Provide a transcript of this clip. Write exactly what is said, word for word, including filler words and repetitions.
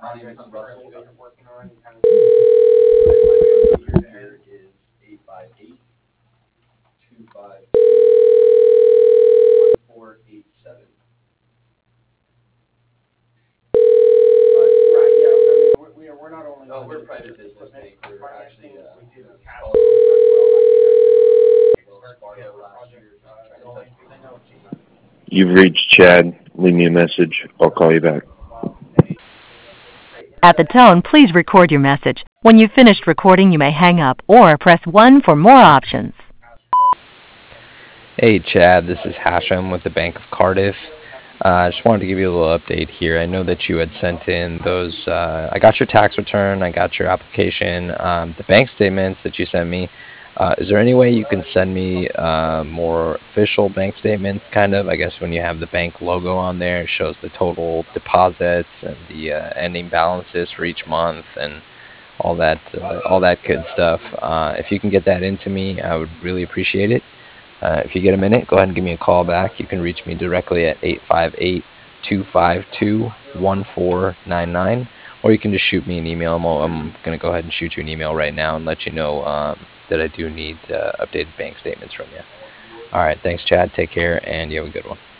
projects you currently that you're working on? Kind of see year to end. Is eight five eight two five one four eight seven. Right, yeah, I mean, we're, we are, we're not only. Oh, we're limited to private the business, equipment Hank. We're financing, actually, uh, we do you know, cash follow- loans as well. I think I can, uh, Wells kickstart Fargo together last project, year, just uh, trying to going, touch because base I know with it's the just team. You've reached Chad. Leave me a message. I'll call you back. At the tone, please record your message. When you've finished recording, you may hang up or press one for more options. Hey Chad, this is Hashem with the Bank of Cardiff. Uh, I just wanted to give you a little update here. I know that you had sent in those, uh, I got your tax return, I got your application, um, the bank statements that you sent me. Uh, is there any way you can send me uh, more official bank statements, kind of? I guess when you have the bank logo on there, it shows the total deposits and the uh, ending balances for each month and all that, uh, all that good stuff. Uh, if you can get that into me, I would really appreciate it. Uh, if you get a minute, go ahead and give me a call back. You can reach me directly at eight five eight, two five two, one four nine nine, or you can just shoot me an email. I'm, I'm going to go ahead and shoot you an email right now and let you know um, that I do need uh, updated bank statements from you. All right, thanks, Chad. Take care, and you have a good one.